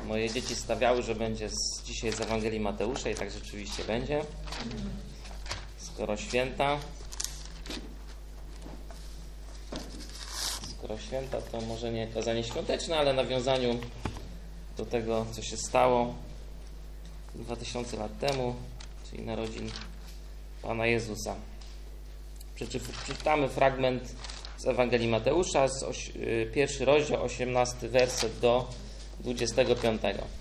Moje dzieci stawiały, że będzie dzisiaj z Ewangelii Mateusza i tak rzeczywiście będzie. Skoro święta, to może nie kazanie świąteczne, ale nawiązaniu do tego, co się stało 2000 lat temu, czyli narodzin Pana Jezusa. Przeczytamy fragment z Ewangelii Mateusza, pierwszy rozdział, 18 werset do 25.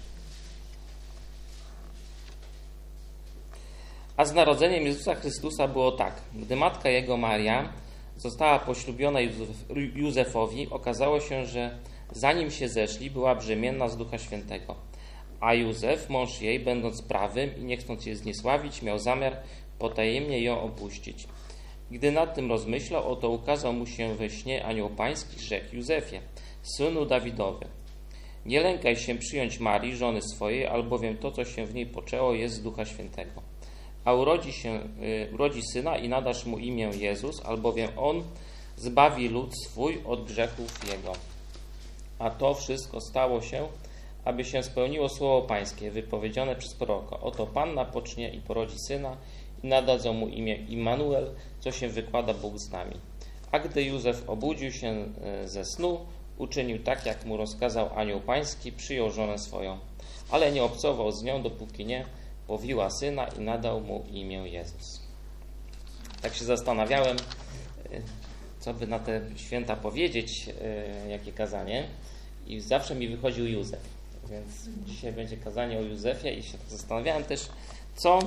A z narodzeniem Jezusa Chrystusa było tak. Gdy matka Jego, Maria, została poślubiona Józefowi, okazało się, że zanim się zeszli, była brzemienna z Ducha Świętego. A Józef, mąż jej, będąc prawym i nie chcąc jej zniesławić, miał zamiar potajemnie ją opuścić. Gdy nad tym rozmyślał, oto ukazał mu się we śnie anioł pański, rzekł: Józefie, synu Dawidowy, nie lękaj się przyjąć Marii, żony swojej, albowiem to, co się w niej poczęło, jest z Ducha Świętego. A urodzi syna i nadasz mu imię Jezus, albowiem on zbawi lud swój od grzechów jego. A to wszystko stało się, aby się spełniło słowo pańskie, wypowiedziane przez proroka. Oto Panna pocznie i porodzi syna i nadadzą mu imię Immanuel, co się wykłada Bóg z nami. A gdy Józef obudził się ze snu, uczynił tak, jak mu rozkazał anioł pański, przyjął żonę swoją, ale nie obcował z nią, dopóki nie powiła syna i nadał mu imię Jezus. Tak się zastanawiałem, co by na te święta powiedzieć, jakie kazanie, i zawsze mi wychodził Józef. Więc dzisiaj będzie kazanie o Józefie i się zastanawiałem też, co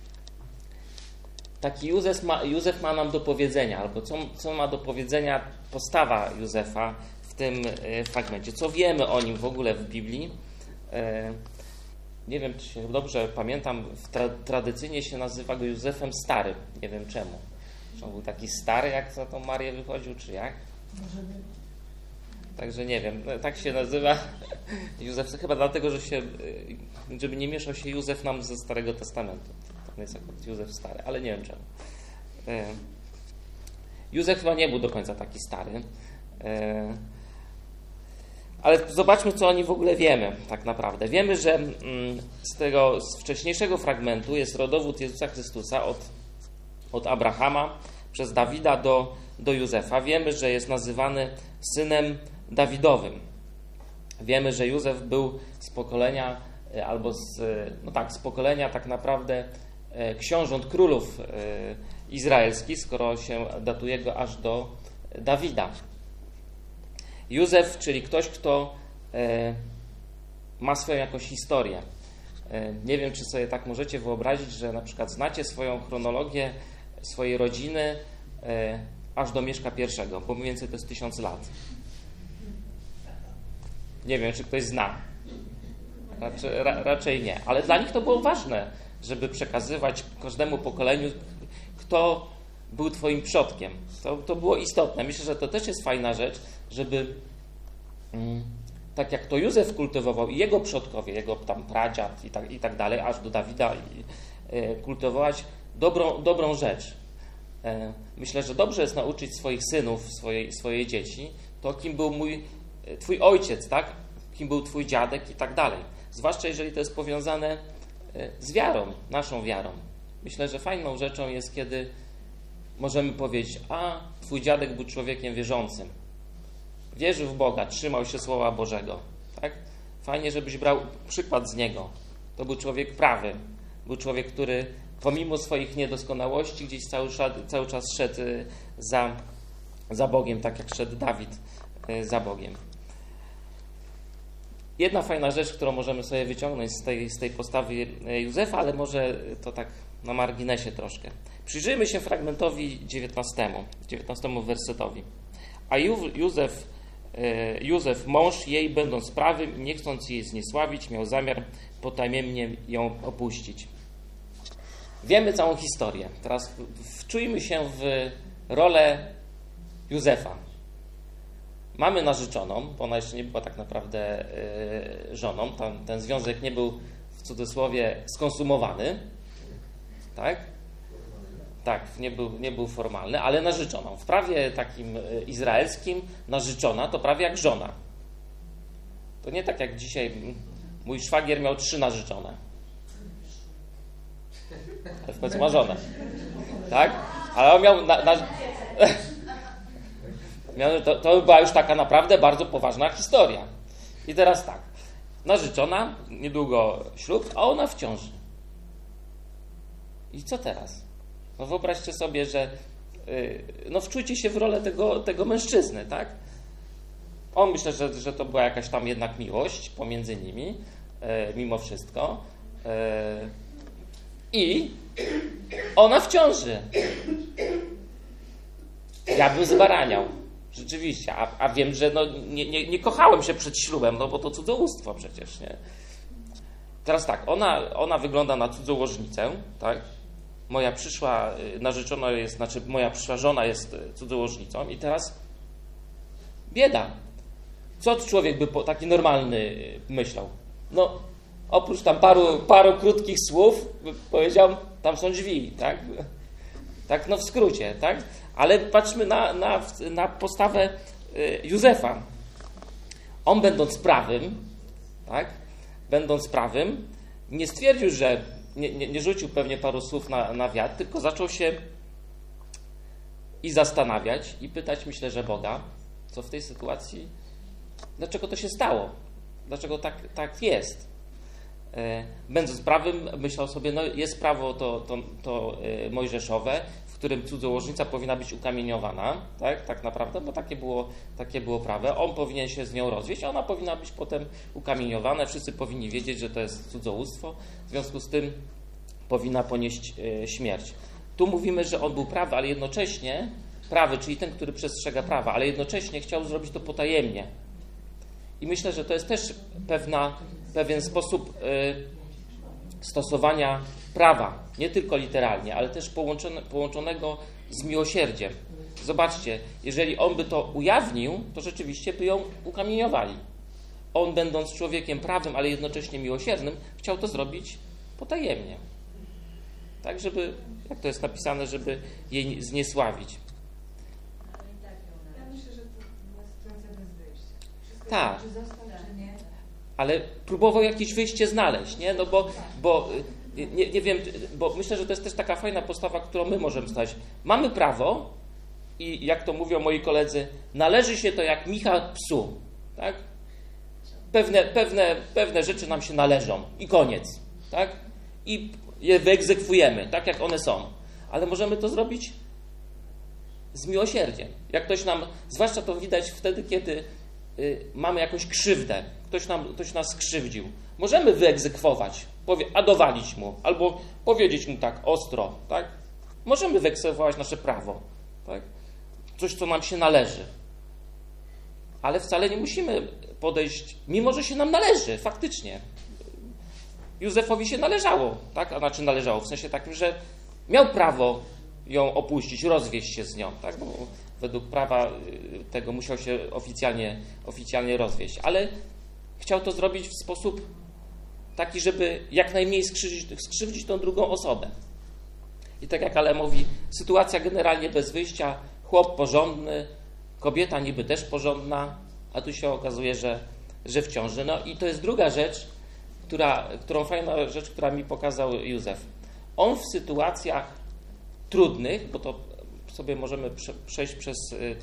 taki Józef ma nam do powiedzenia, albo co ma do powiedzenia postawa Józefa w tym fragmencie. Co wiemy o nim w ogóle w Biblii? Nie wiem, czy się dobrze pamiętam, tradycyjnie się nazywa go Józefem Starym. Nie wiem czemu. Czy on był taki stary, jak za tą Marię wychodził, czy jak? Także nie wiem, tak się nazywa Józef, chyba dlatego, żeby nie mieszał się Józef nam ze Starego Testamentu. To jest akurat Józef Stary, ale nie wiem czemu. Józef chyba nie był do końca taki stary. Ale zobaczmy, co o nim w ogóle wiemy tak naprawdę. Wiemy, że z wcześniejszego fragmentu jest rodowód Jezusa Chrystusa od Abrahama przez Dawida do Józefa. Wiemy, że jest nazywany synem Dawidowym. Wiemy, że Józef był z pokolenia, z pokolenia tak naprawdę książąt królów izraelskich, skoro się datuje go aż do Dawida. Józef, czyli ktoś, kto ma swoją jakąś historię. Nie wiem, czy sobie tak możecie wyobrazić, że na przykład znacie swoją chronologię swojej rodziny aż do Mieszka I, bo mniej więcej to jest 1000 lat. Nie wiem, czy ktoś zna. Raczej nie. Ale dla nich to było ważne, żeby przekazywać każdemu pokoleniu, kto był twoim przodkiem. To było istotne. Myślę, że to też jest fajna rzecz, żeby tak jak to Józef kultywował i jego przodkowie, jego tam pradziad i tak dalej, aż do Dawida kultywować dobrą rzecz. Myślę, że dobrze jest nauczyć swoich synów, swoje dzieci, to kim był twój ojciec, tak? Kim był twój dziadek i tak dalej. Zwłaszcza jeżeli to jest powiązane z wiarą, naszą wiarą. Myślę, że fajną rzeczą jest, kiedy możemy powiedzieć: a twój dziadek był człowiekiem wierzącym. Wierzył w Boga, trzymał się Słowa Bożego. Tak? Fajnie, żebyś brał przykład z niego. To był człowiek prawy. Był człowiek, który pomimo swoich niedoskonałości gdzieś cały czas szedł za Bogiem, tak jak szedł Dawid za Bogiem. Jedna fajna rzecz, którą możemy sobie wyciągnąć z tej postawy Józefa, ale może to tak na marginesie troszkę. Przyjrzyjmy się fragmentowi 19 wersetowi. A Józef, mąż jej, będąc prawym i nie chcąc jej zniesławić, miał zamiar potajemnie ją opuścić. Wiemy całą historię. Teraz wczujmy się w rolę Józefa. Mamy narzeczoną, bo ona jeszcze nie była tak naprawdę żoną. Ten związek nie był, w cudzysłowie, skonsumowany. Tak? Tak, nie był formalny, ale narzeczoną. W prawie takim izraelskim narzeczona to prawie jak żona. To nie tak jak dzisiaj Mój szwagier miał 3 narzeczone. Ale w końcu ma żonę. Tak? Ale on miał... To była już taka naprawdę bardzo poważna historia. I teraz tak. Narzeczona, niedługo ślub, a ona w ciąży. I co teraz? No wyobraźcie sobie, że wczujcie się w rolę tego mężczyzny, tak? On myślę, że to była jakaś tam jednak miłość pomiędzy nimi, mimo wszystko. I ona w ciąży. Ja bym zbaraniał. Rzeczywiście. A wiem, że nie kochałem się przed ślubem, bo to cudzołóstwo przecież, nie? Teraz tak, ona wygląda na cudzołożnicę, tak? Moja przyszła narzeczona jest, moja przyszła żona jest cudzołożnicą i teraz bieda. Co człowiek by taki normalny myślał? No, oprócz tam paru krótkich słów powiedział, tam są drzwi, tak? Tak, no w skrócie, tak? Ale patrzmy na postawę Józefa. On będąc prawym, tak? Będąc prawym, nie stwierdził, że nie rzucił pewnie paru słów na wiatr, tylko zaczął się i zastanawiać i pytać, myślę, że Boga, co w tej sytuacji, dlaczego to się stało, dlaczego tak jest. Będąc prawym, myślał sobie, no jest prawo to mojżeszowe, w którym cudzołożnica powinna być ukamieniowana, tak naprawdę, bo takie było prawo. On powinien się z nią rozwieść, a ona powinna być potem ukamieniowana. Wszyscy powinni wiedzieć, że to jest cudzołóstwo, w związku z tym powinna ponieść śmierć. Tu mówimy, że on był prawy, ale jednocześnie prawy, czyli ten, który przestrzega prawa, ale jednocześnie chciał zrobić to potajemnie. I myślę, że to jest też pewien sposób stosowania prawa, nie tylko literalnie, ale też połączonego z miłosierdziem. Zobaczcie, jeżeli on by to ujawnił, to rzeczywiście by ją ukamieniowali. On, będąc człowiekiem prawym, ale jednocześnie miłosiernym, chciał to zrobić potajemnie. Tak, żeby, jak to jest napisane, żeby jej zniesławić. Ja myślę, że to była sytuacja bez wyjścia. Tak. Czy został, czy nie? Ale próbował jakieś wyjście znaleźć, nie? No bo nie wiem, bo myślę, że to jest też taka fajna postawa, którą my możemy stać. Mamy prawo i jak to mówią moi koledzy, należy się to jak micha psu, tak? Pewne rzeczy nam się należą i koniec, tak? I je wyegzekwujemy, tak jak one są. Ale możemy to zrobić z miłosierdziem. Jak ktoś nam, zwłaszcza to widać wtedy, kiedy mamy jakąś krzywdę, ktoś nas skrzywdził. Możemy wyegzekwować, dowalić mu, albo powiedzieć mu tak ostro, tak? Możemy wyegzekwować nasze prawo, tak? Coś, co nam się należy. Ale wcale nie musimy podejść, mimo że się nam należy, faktycznie. Józefowi się należało, tak? A znaczy należało w sensie takim, że miał prawo ją opuścić, rozwieść się z nią, tak? Bo według prawa tego musiał się oficjalnie rozwieść, ale chciał to zrobić w sposób taki, żeby jak najmniej skrzywdzić tą drugą osobę. I tak jak Ale mówi, sytuacja generalnie bez wyjścia, chłop porządny, kobieta niby też porządna, a tu się okazuje, że w ciąży. No i to jest druga rzecz, fajna rzecz, która mi pokazał Józef. On w sytuacjach trudnych, bo to sobie możemy przejść przez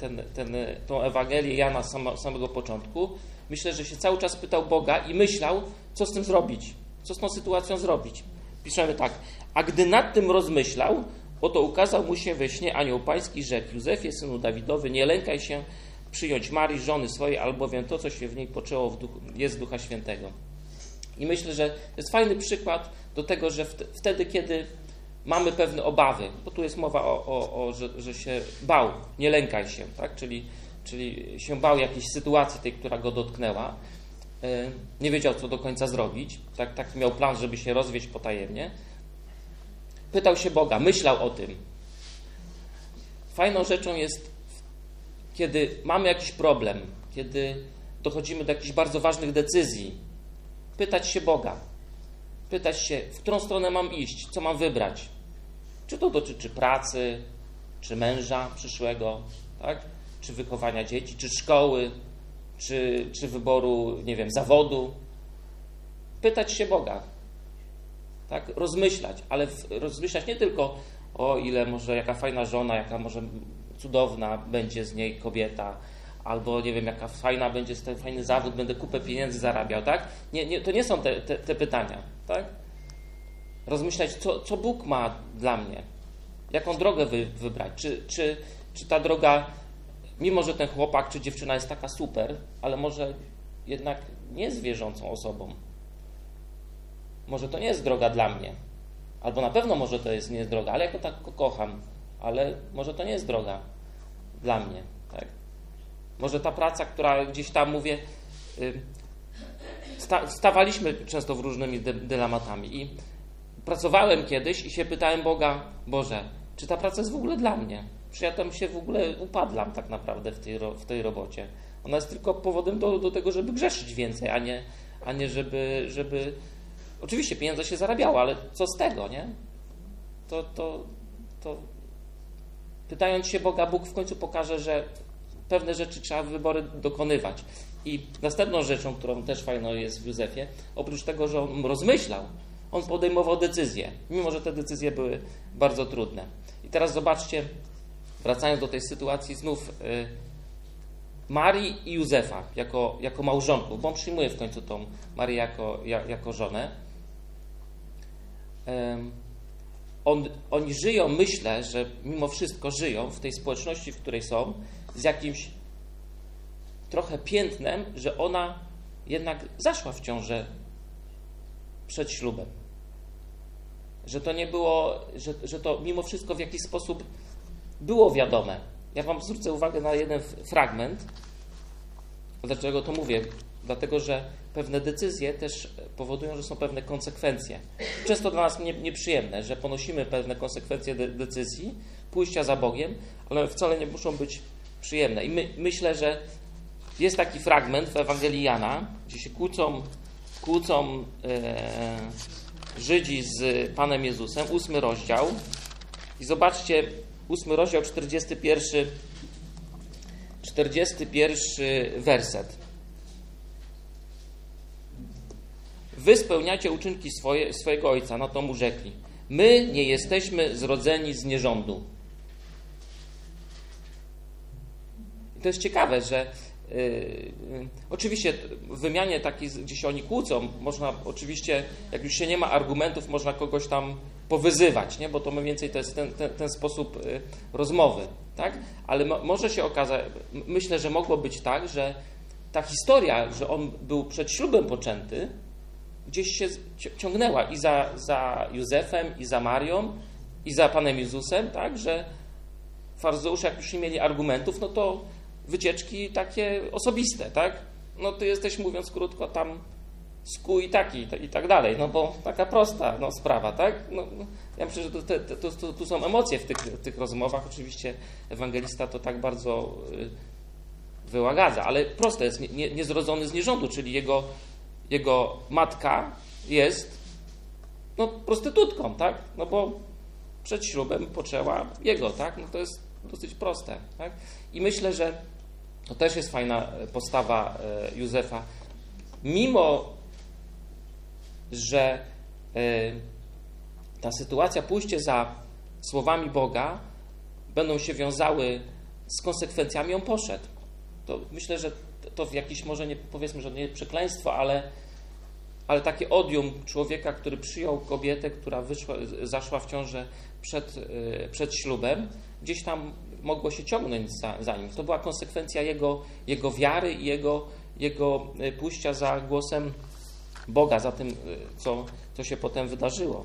tą Ewangelię Jana z samego początku, myślę, że się cały czas pytał Boga i myślał, co z tym zrobić, co z tą sytuacją zrobić. Piszemy tak, a gdy nad tym rozmyślał, oto ukazał mu się we śnie anioł pański, rzekł: Józefie, synu Dawidowy, nie lękaj się przyjąć Marii, żony swojej, albowiem to, co się w niej poczęło, jest z Ducha Świętego. I myślę, że to jest fajny przykład do tego, że wtedy, kiedy mamy pewne obawy, bo tu jest mowa że się bał, nie lękaj się, tak? Czyli się bał jakiejś sytuacji tej, która go dotknęła, nie wiedział, co do końca zrobić, taki miał plan, żeby się rozwieść potajemnie. Pytał się Boga, myślał o tym. Fajną rzeczą jest, kiedy mamy jakiś problem, kiedy dochodzimy do jakichś bardzo ważnych decyzji, pytać się Boga, pytać się, w którą stronę mam iść, co mam wybrać. Czy to dotyczy pracy, czy męża przyszłego, tak? Czy wychowania dzieci, czy szkoły, czy wyboru, nie wiem, zawodu. pytać się Boga, tak? Rozmyślać, ale rozmyślać nie tylko o ile może jaka fajna żona, jaka może cudowna będzie z niej kobieta, albo nie wiem, jaka fajna będzie z tego fajny zawód, będę kupę pieniędzy zarabiał, tak? Nie, to nie są te pytania, tak? Rozmyślać, co Bóg ma dla mnie, jaką drogę wybrać, czy ta droga, mimo że ten chłopak czy dziewczyna jest taka super, ale może jednak nie jest wierzącą osobą. Może to nie jest droga dla mnie. Albo na pewno może to nie jest droga, ale ja go tak kocham, ale może to nie jest droga dla mnie. Tak? Może ta praca, która gdzieś tam, mówię, stawaliśmy często w różnymi dylematami i pracowałem kiedyś i się pytałem Boga, Boże, czy ta praca jest w ogóle dla mnie? Czy ja tam się w ogóle upadlam tak naprawdę w tej robocie? Ona jest tylko powodem do tego, żeby grzeszyć więcej, a nie żeby... Oczywiście pieniądze się zarabiało, ale co z tego, nie? To pytając się Boga, Bóg w końcu pokaże, że pewne rzeczy trzeba wybory dokonywać. I następną rzeczą, którą też fajną jest w Józefie, oprócz tego, że on rozmyślał, on podejmował decyzje, mimo że te decyzje były bardzo trudne. I teraz zobaczcie, wracając do tej sytuacji znów Marii i Józefa jako małżonków, bo on przyjmuje w końcu tą Marię jako żonę. Oni żyją, myślę, że mimo wszystko żyją w tej społeczności, w której są, z jakimś trochę piętnem, że ona jednak zaszła w ciążę przed ślubem. Że to nie było, że to mimo wszystko w jakiś sposób było wiadome. Ja wam zwrócę uwagę na jeden fragment. Dlaczego to mówię? Dlatego, że pewne decyzje też powodują, że są pewne konsekwencje. Często dla nas nieprzyjemne, że ponosimy pewne konsekwencje decyzji, pójścia za Bogiem, ale wcale nie muszą być przyjemne. I myślę, że jest taki fragment w Ewangelii Jana, gdzie się kłócą Żydzi z Panem Jezusem, 8 rozdział. I zobaczcie, 8 rozdział, 41 werset. Wy spełniacie uczynki swojego ojca, na to mu rzekli. My nie jesteśmy zrodzeni z nierządu. I to jest ciekawe, że oczywiście w wymianie takiej, gdzie się oni kłócą, można oczywiście, jak już się nie ma argumentów, można kogoś tam powyzywać, nie? Bo to mniej więcej to jest ten sposób rozmowy, tak? Ale może się okazać, myślę, że mogło być tak, że ta historia, że on był przed ślubem poczęty, gdzieś się ciągnęła i za Józefem, i za Marią, i za Panem Jezusem, tak? Że faryzeusze, jak już nie mieli argumentów, no to wycieczki takie osobiste, tak? No ty jesteś, mówiąc krótko, tam skój i taki i tak dalej, no bo taka prosta sprawa, tak? No, ja myślę, że tu są emocje w tych rozmowach. Oczywiście ewangelista to tak bardzo wyłagadza, ale proste jest, niezrodzony z nierządu, czyli jego matka jest prostytutką, tak? No bo przed ślubem poczęła jego, tak? No to jest dosyć proste, tak? I myślę, że to też jest fajna postawa Józefa. Mimo, że ta sytuacja, pójście za słowami Boga będą się wiązały z konsekwencjami, on poszedł. To myślę, że to w jakiś, może nie powiedzmy, że nie przekleństwo, ale takie odium człowieka, który przyjął kobietę, która zaszła w ciążę przed ślubem, gdzieś tam mogło się ciągnąć za nim. To była konsekwencja jego wiary i jego pójścia za głosem Boga, za tym, co się potem wydarzyło.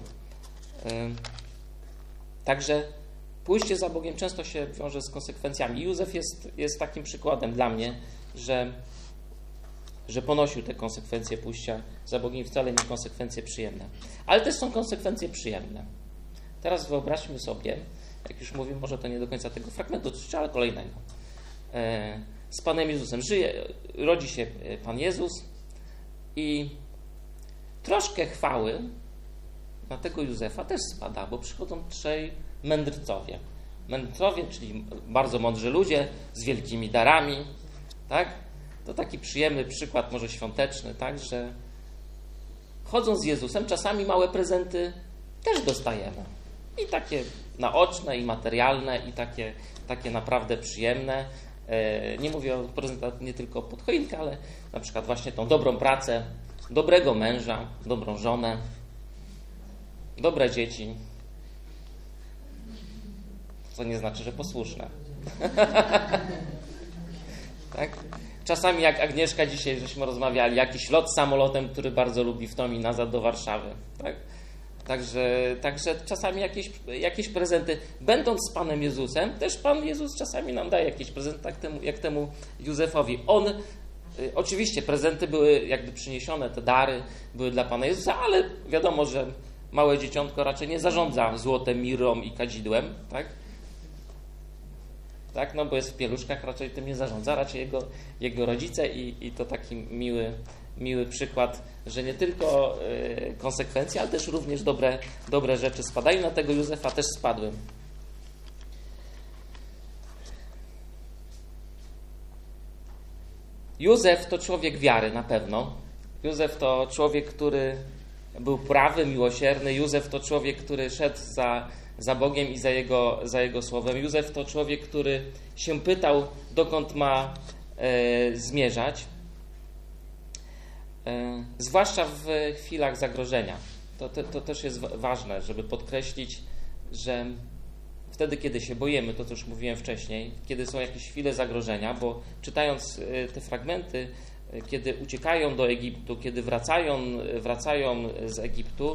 Także pójście za Bogiem często się wiąże z konsekwencjami. I Józef jest takim przykładem dla mnie, że ponosił te konsekwencje pójścia za Bogiem, wcale nie konsekwencje przyjemne. Ale też są konsekwencje przyjemne. Teraz wyobraźmy sobie, jak już mówię, może to nie do końca tego fragmentu dotyczy, ale kolejnego. Z Panem Jezusem rodzi się Pan Jezus i troszkę chwały na tego Józefa też spada, bo przychodzą trzej mędrcowie. Mędrcowie, czyli bardzo mądrzy ludzie z wielkimi darami, tak? To taki przyjemny przykład, może świąteczny, tak? Że chodząc z Jezusem, czasami małe prezenty też dostajemy. I takie naoczne, i materialne, i takie naprawdę przyjemne. Nie mówię o prezentach nie tylko pod choinkę, ale na przykład właśnie tą dobrą pracę, dobrego męża, dobrą żonę, dobre dzieci. Co nie znaczy, że posłuszne. Tak? Czasami jak Agnieszka dzisiaj, żeśmy rozmawiali, jakiś lot samolotem, który bardzo lubi w tom i nazad do Warszawy. Tak? Także czasami jakieś prezenty. Będąc z Panem Jezusem, też Pan Jezus czasami nam daje jakieś prezenty, jak temu Józefowi. Oczywiście prezenty były jakby przyniesione, te dary były dla Pana Jezusa, ale wiadomo, że małe dzieciątko raczej nie zarządza złotem, mirą i kadzidłem, tak? Tak, no bo jest w pieluszkach, raczej tym nie zarządza, raczej jego rodzice i to taki miły przykład, że nie tylko konsekwencje, ale też również dobre rzeczy spadają. Na tego Józefa też spadły. Józef to człowiek wiary na pewno. Józef to człowiek, który był prawy, miłosierny. Józef to człowiek, który szedł za Bogiem i za Jego słowem. Józef to człowiek, który się pytał, dokąd ma zmierzać. Zwłaszcza w chwilach zagrożenia. To też jest ważne, żeby podkreślić, że wtedy, kiedy się boimy, to co już mówiłem wcześniej, kiedy są jakieś chwile zagrożenia, bo czytając te fragmenty, kiedy uciekają do Egiptu, kiedy wracają z Egiptu,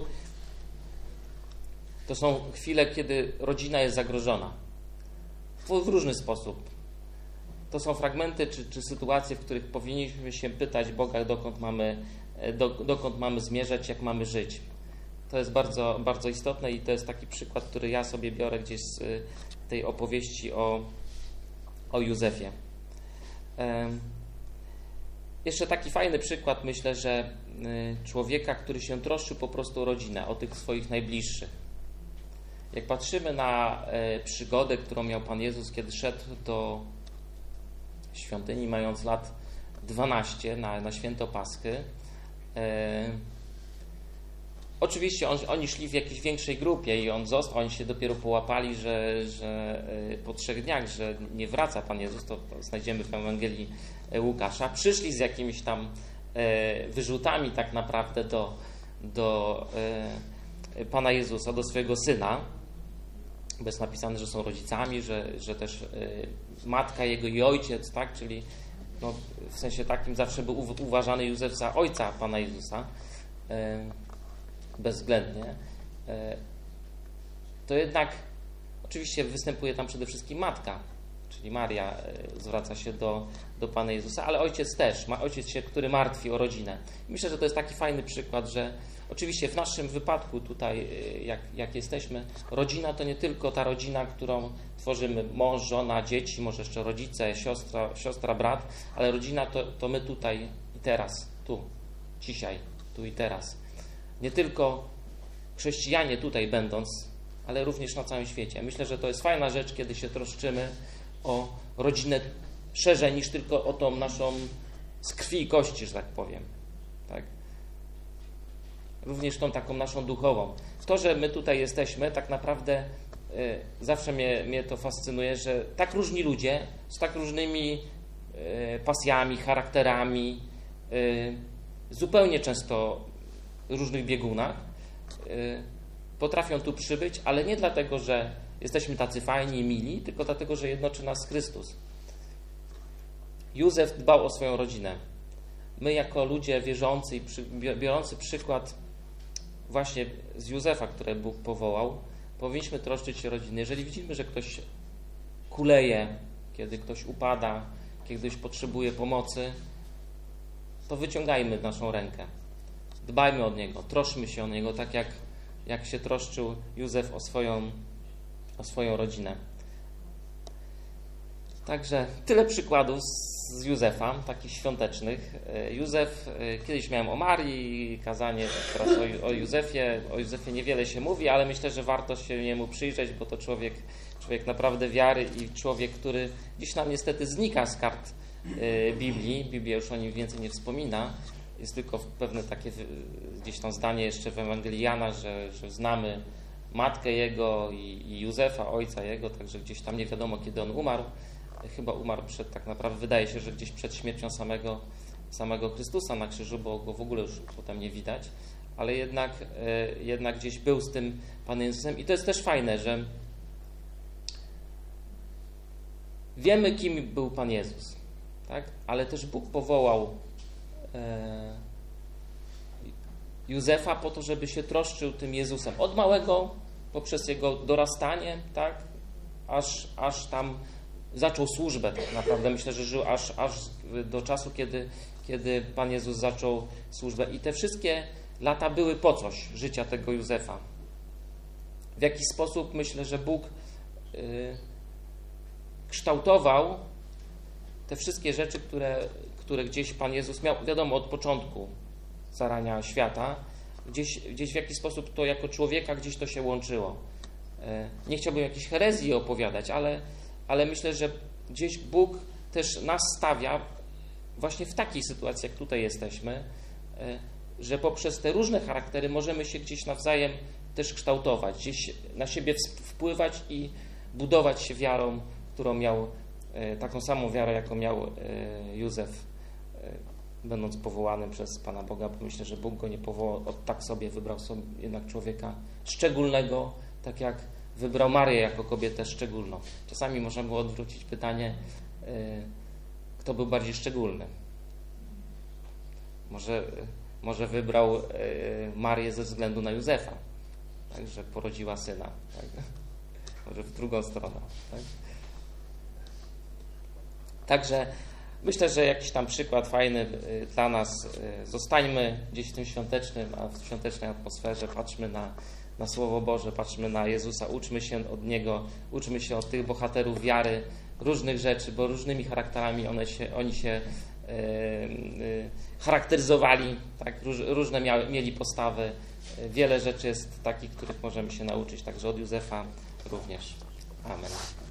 to są chwile, kiedy rodzina jest zagrożona. W różny sposób. To są fragmenty czy sytuacje, w których powinniśmy się pytać Boga, dokąd mamy zmierzać, jak mamy żyć. To jest bardzo, bardzo istotne i to jest taki przykład, który ja sobie biorę gdzieś z tej opowieści o Józefie. Jeszcze taki fajny przykład, myślę, że człowieka, który się troszczył po prostu o rodzinę, o tych swoich najbliższych. Jak patrzymy na przygodę, którą miał Pan Jezus, kiedy szedł do świątyni, mając lat 12 na święto Paschy. Oczywiście oni szli w jakiejś większej grupie i oni się dopiero połapali, że po 3 dniach, że nie wraca Pan Jezus, to znajdziemy w Ewangelii Łukasza. Przyszli z jakimiś tam wyrzutami tak naprawdę do Pana Jezusa, do swojego syna, bo jest napisane, że są rodzicami, że też matka jego i ojciec, tak, czyli no, w sensie takim zawsze był uważany Józef za ojca Pana Jezusa, bezwzględnie, to jednak oczywiście występuje tam przede wszystkim matka, czyli Maria zwraca się do Pana Jezusa, ale ojciec też, ojciec który martwi o rodzinę. I myślę, że to jest taki fajny przykład, że oczywiście w naszym wypadku tutaj, jak jesteśmy, rodzina to nie tylko ta rodzina, którą tworzymy mąż, żona, dzieci, może jeszcze rodzice, siostra, brat, ale rodzina to my tutaj i teraz, tu, dzisiaj, tu i teraz. Nie tylko chrześcijanie tutaj będąc, ale również na całym świecie. Myślę, że to jest fajna rzecz, kiedy się troszczymy o rodzinę szerzej niż tylko o tą naszą z krwi i kości, że tak powiem. Tak? Również tą taką naszą duchową. To, że my tutaj jesteśmy, tak naprawdę zawsze mnie to fascynuje, że tak różni ludzie z tak różnymi pasjami, charakterami, zupełnie często różnych biegunach potrafią tu przybyć, ale nie dlatego, że jesteśmy tacy fajni i mili, tylko dlatego, że jednoczy nas Chrystus. Józef dbał o swoją rodzinę. My jako ludzie wierzący i biorący przykład właśnie z Józefa, które Bóg powołał, powinniśmy troszczyć się o rodzinę. Jeżeli widzimy, że ktoś kuleje, kiedy ktoś upada, kiedy ktoś potrzebuje pomocy, to wyciągajmy naszą rękę. Dbajmy o niego, troszczmy się o niego, tak jak się troszczył Józef o swoją rodzinę. Także tyle przykładów z Józefa, takich świątecznych. Józef, kiedyś miałem o Marii, kazanie teraz o Józefie. O Józefie niewiele się mówi, ale myślę, że warto się jemu przyjrzeć, bo to człowiek naprawdę wiary i człowiek, który dziś nam niestety znika z kart Biblii. Biblia już o nim więcej nie wspomina, jest tylko pewne takie gdzieś tam zdanie jeszcze w Ewangelii Jana, że znamy matkę jego i Józefa, ojca jego, także gdzieś tam nie wiadomo, kiedy on umarł. Chyba umarł tak naprawdę, wydaje się, że gdzieś przed śmiercią samego Chrystusa na krzyżu, bo go w ogóle już potem nie widać, ale jednak gdzieś był z tym Panem Jezusem. I to jest też fajne, że wiemy, kim był Pan Jezus, tak? Ale też Bóg powołał Józefa po to, żeby się troszczył tym Jezusem. Od małego, poprzez jego dorastanie, tak? Aż tam zaczął służbę tak naprawdę. Myślę, że żył aż do czasu, kiedy Pan Jezus zaczął służbę. I te wszystkie lata były po coś życia tego Józefa. W jakiś sposób myślę, że Bóg kształtował te wszystkie rzeczy, które gdzieś Pan Jezus miał, wiadomo, od początku zarania świata, gdzieś w jakiś sposób to jako człowieka gdzieś to się łączyło. Nie chciałbym jakiejś herezji opowiadać, ale myślę, że gdzieś Bóg też nas stawia właśnie w takiej sytuacji, jak tutaj jesteśmy, że poprzez te różne charaktery możemy się gdzieś nawzajem też kształtować, gdzieś na siebie wpływać i budować się wiarą, którą miał, taką samą wiarę, jaką miał Józef, będąc powołanym przez Pana Boga, bo myślę, że Bóg go nie powołał tak sobie, wybrał sobie jednak człowieka szczególnego, tak jak wybrał Marię jako kobietę szczególną. Czasami można było odwrócić pytanie, kto był bardziej szczególny. Może wybrał Marię ze względu na Józefa, tak, że porodziła syna. Tak? Może w drugą stronę. Tak? Także myślę, że jakiś tam przykład fajny dla nas. Zostańmy gdzieś w tym świątecznym, a w świątecznej atmosferze. Patrzmy na Słowo Boże, patrzmy na Jezusa, uczmy się od Niego, uczmy się od tych bohaterów wiary, różnych rzeczy, bo różnymi charakterami oni się charakteryzowali, tak? Różne mieli postawy. Wiele rzeczy jest takich, których możemy się nauczyć, także od Józefa również. Amen.